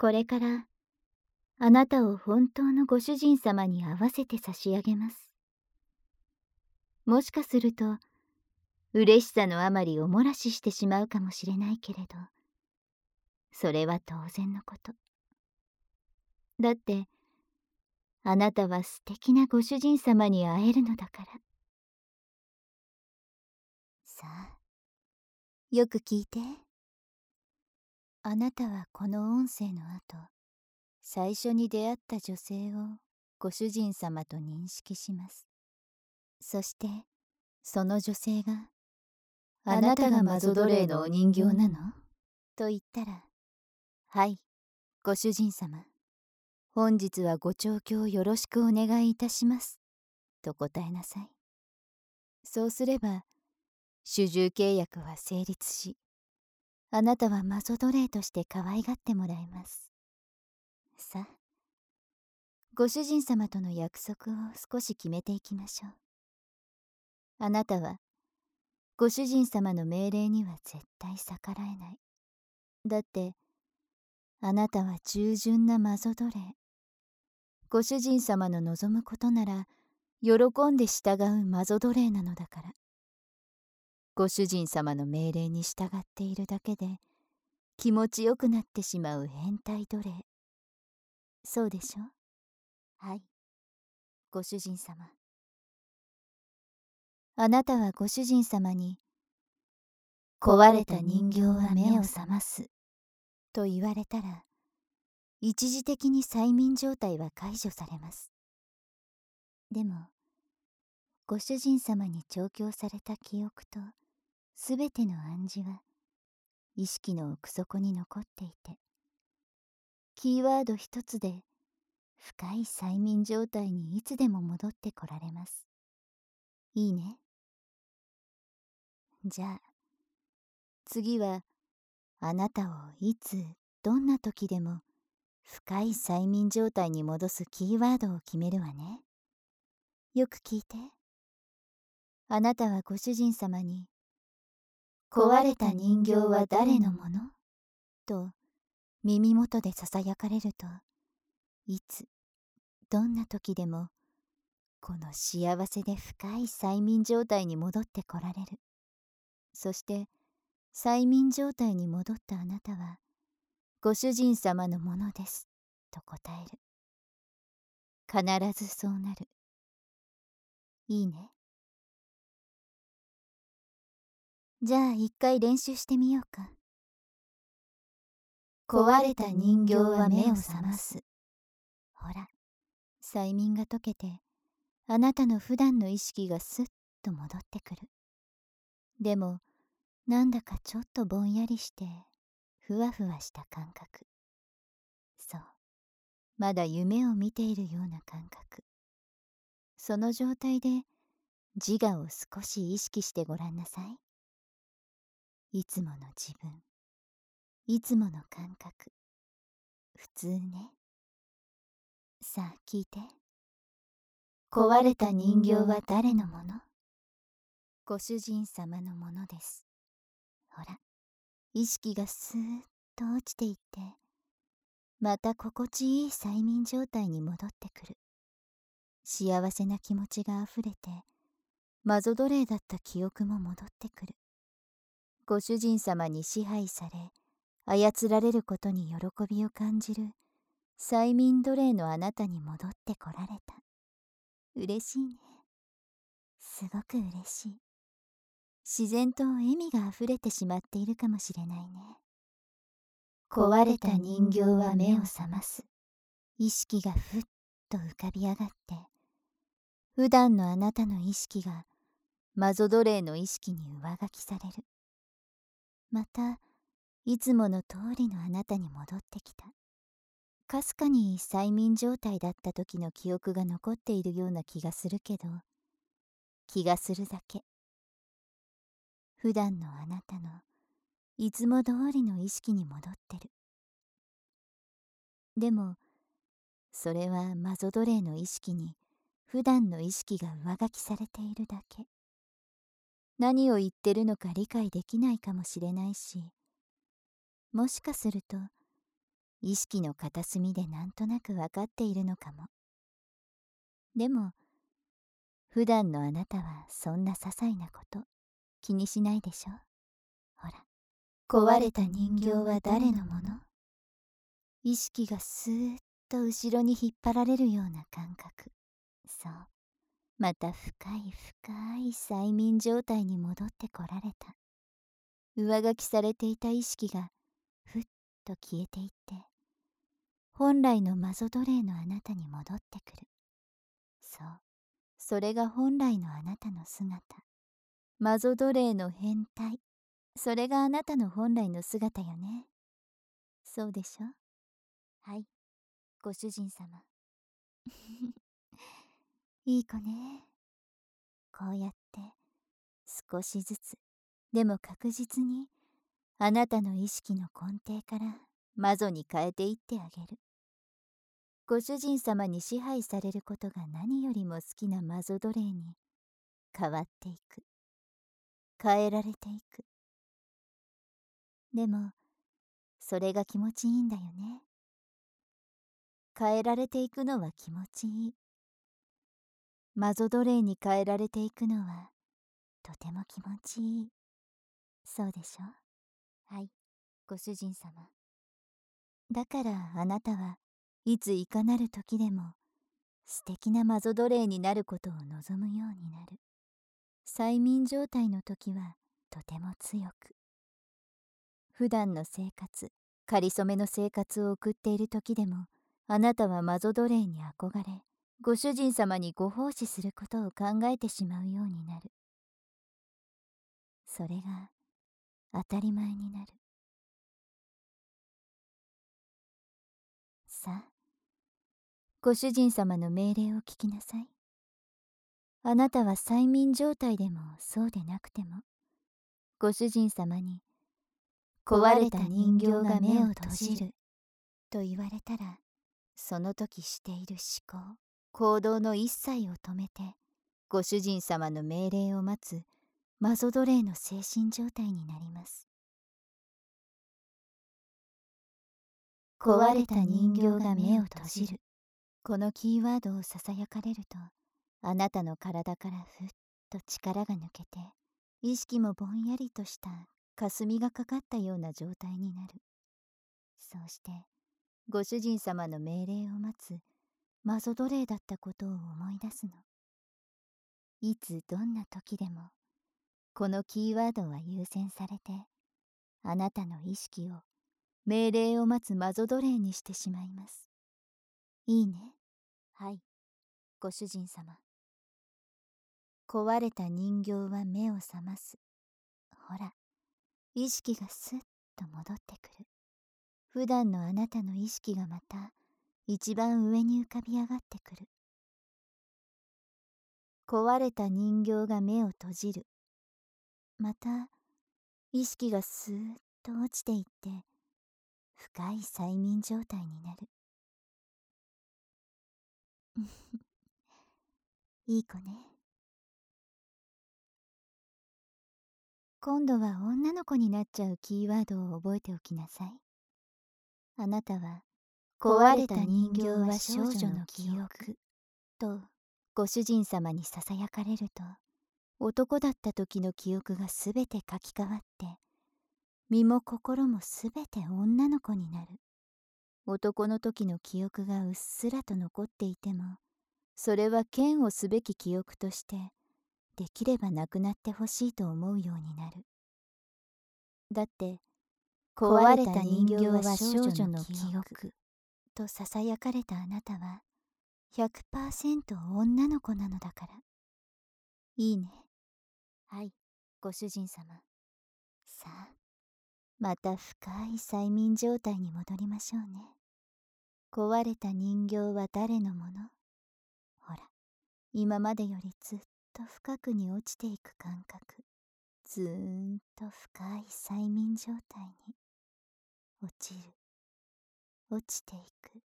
これからあなたを本当のご主人様に会わせて差し上げます。もしかすると嬉しさのあまりお漏らししてしまうかもしれないけれど、それは当然のこと。だってあなたは素敵なご主人様に会えるのだから。さあ、よく聞いて。あなたはこの音声の後、最初に出会った女性をご主人様と認識します。そしてその女性があなたがマゾ奴隷のお人形なのと言ったら、はい、ご主人様、本日はご調教よろしくお願いいたしますと答えなさい。そうすれば主従契約は成立し、あなたはマゾ奴隷として可愛がってもらえます。さあ、ご主人様との約束を少し決めていきましょう。あなたはご主人様の命令には絶対逆らえない。だってあなたは従順なマゾ奴隷。ご主人様の望むことなら喜んで従うマゾ奴隷なのだから。ご主人様の命令に従っているだけで気持ちよくなってしまう変態奴隷。そうでしょ？はい、ご主人様。あなたはご主人様に壊れた人形は目を覚ますと言われたら、一時的に催眠状態は解除されます。でもご主人様に調教された記憶とすべての暗示は意識の奥底に残っていて、キーワード一つで深い催眠状態にいつでも戻ってこられます。いいね。じゃあ次はあなたをいつどんな時でも深い催眠状態に戻すキーワードを決めるわね。よく聞いて。あなたはご主人様に壊れた人形は誰のものと耳元でささやかれると、いつどんな時でもこの幸せで深い催眠状態に戻ってこられる。そして催眠状態に戻ったあなたはご主人様のものですと答える。必ずそうなる。いいね。じゃあ一回練習してみようか。壊れた人形は目を覚ます。ほら、催眠が解けてあなたの普段の意識がスッと戻ってくる。でもなんだかちょっとぼんやりしてふわふわした感覚。そう、まだ夢を見ているような感覚。その状態で自我を少し意識してごらんなさい。いつもの自分、いつもの感覚、普通ね。さあ聞いて。壊れた人形は誰のもの？ご主人様のものです。ほら、意識がスーッと落ちていって、また心地いい催眠状態に戻ってくる。幸せな気持ちがあふれて、マゾ奴隷だった記憶も戻ってくる。ご主人様に支配され、操られることに喜びを感じる催眠奴隷のあなたに戻ってこられた。嬉しいね。すごく嬉しい。自然と笑みがあふれてしまっているかもしれないね。壊れた人形は目を覚ます。意識がふっと浮かび上がって、普段のあなたの意識がマゾ奴隷の意識に上書きされる。またいつもの通りのあなたに戻ってきた。かすかに催眠状態だった時の記憶が残っているような気がするけど、気がするだけ。普段のあなたのいつも通りの意識に戻ってる。でもそれはマゾ奴隷の意識に普段の意識が上書きされているだけ。何を言ってるのか理解できないかもしれないし、もしかすると意識の片隅でなんとなくわかっているのかも。でも、普段のあなたはそんな些細なこと気にしないでしょ。ほら、壊れた人形は誰のもの？意識がスーッと後ろに引っ張られるような感覚。そう。また深い深い催眠状態に戻ってこられた。上書きされていた意識がふっと消えていって、本来のマゾ奴隷のあなたに戻ってくる。そう。それが本来のあなたの姿。マゾ奴隷の変態。それがあなたの本来の姿よね。そうでしょ？はい、ご主人様。いい子ね。こうやって少しずつ、でも確実にあなたの意識の根底からマゾに変えていってあげる。ご主人様に支配されることが何よりも好きなマゾ奴隷に変わっていく。変えられていく。でも、それが気持ちいいんだよね。変えられていくのは気持ちいい。マゾ奴隷に変えられていくのはとても気持ちいい。そうでしょ？はい、ご主人様。だからあなたはいついかなる時でも素敵なマゾ奴隷になることを望むようになる。催眠状態の時はとても強く。普段の生活、かりそめの生活を送っている時でも、あなたはマゾ奴隷に憧れ、ご主人様にご奉仕することを考えてしまうようになる。それが当たり前になる。さあ、ご主人様の命令を聞きなさい。あなたは催眠状態でもそうでなくても、ご主人様に壊れた人形が目を閉じると言われたら、その時している思考、行動の一切を止めて、ご主人様の命令を待つマゾ奴隷の精神状態になります。壊れた人形が目を閉じる。このキーワードをささやかれると、あなたの体からふっと力が抜けて、意識もぼんやりとした霞がかかったような状態になる。そうして、ご主人様の命令を待つマゾ奴隷だったことを思い出すの。いつどんな時でも、このキーワードは優先されて、あなたの意識を命令を待つマゾ奴隷にしてしまいます。いいね。はい、ご主人様。壊れた人形は目を覚ます。ほら、意識がスッと戻ってくる。普段のあなたの意識がまた一番上に浮かび上がってくる。壊れた人形が目を閉じる。また意識がスーッと落ちていって深い催眠状態になる。いい子ね。今度は女の子になっちゃうキーワードを覚えておきなさい。あなたは壊れた人形は少女の記憶とご主人様にささやかれると、男だった時の記憶がすべて書き換わって、身も心もすべて女の子になる。男の時の記憶がうっすらと残っていても、それは嫌悪すべき記憶として、できればなくなってほしいと思うようになる。だって、壊れた人形は少女の記憶とささやかれたあなたは、100% 女の子なのだから。いいね。はい、ご主人様。さあ、また深い催眠状態に戻りましょうね。壊れた人形は誰のもの？ほら、今までよりずっと深くに落ちていく感覚。ずーんと深い催眠状態に落ちる。落ちていく。